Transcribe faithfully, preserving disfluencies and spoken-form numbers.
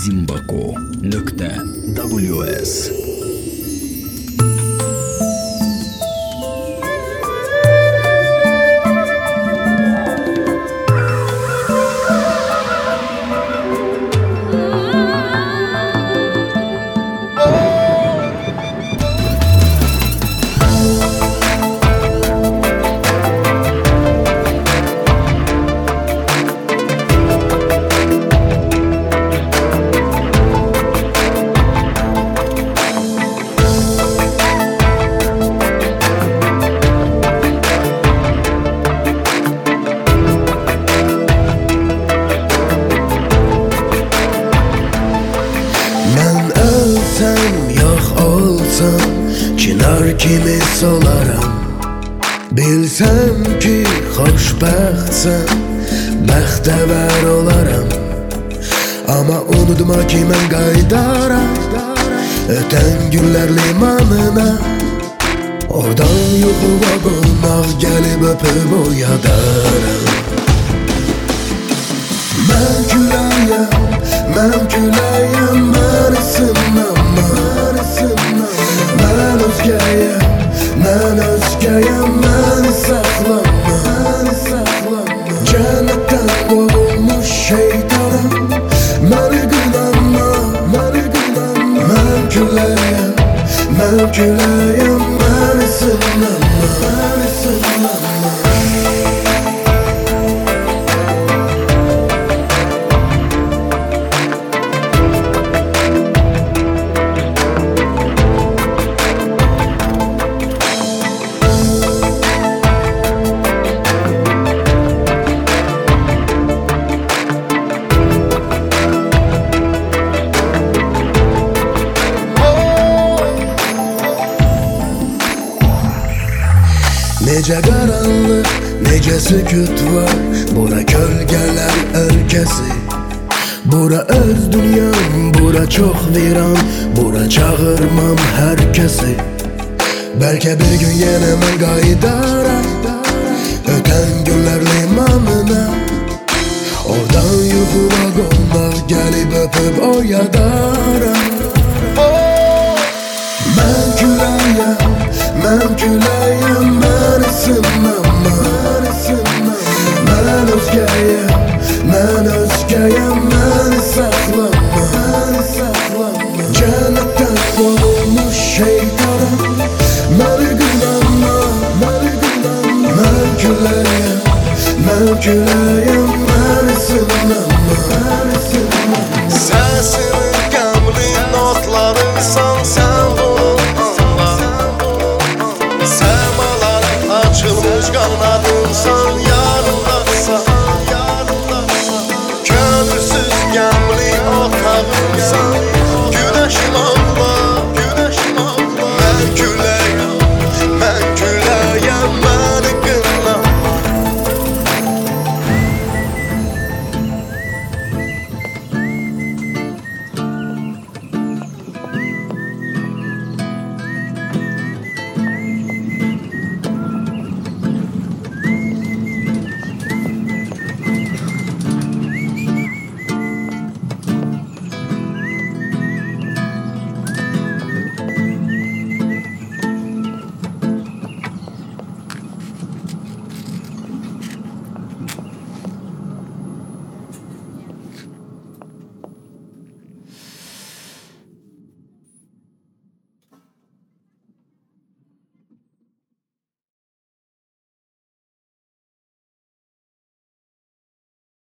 zimbako nöqtə ws. Çınar kimi solaram. Bilsəm ki xoşbəxtsən, bəxtəvər olaram. Amma unutma ki mən qaydaram ötən günlər limanına. Oradan yuxuva qonaq gəlib öpüb oyadaram. Mən küləyəm, mən küləyəm, məni sınama. Mən özgəyəm, mən özgəyəm, məni saxlama, məni saxlama. Cənnətdən qovulmuş şeytanım, məni qınama, məni qınama. Mən küləyəm, mən küləyəm, məni sınama, məni sınama. Necə qaranlıq, necə sükut var. Bura kölgələr ölkəsi, bura öz dünyam, bura çox viran. Bura çağırmam hər kəsi. Bəlkə bir gün yenə mən qaydaram ötən günlər limanına. Oradan yuxuva qonaq gəlib öpüb oyadaram. Mən küləyəm, mən küləyəm, məni sınama. Mən özgəyəm, mən özgəyəm, məni saxlama, məni saxlama. Cənnətdən qovulmuş şeytanım, məni qınama, məni qınama. Mən küləyəm, mən küləyəm, məni sınama, məni sınama. Səsinin qəmli notlarıysan sən bunu anla. Səmalar açılmış qanadı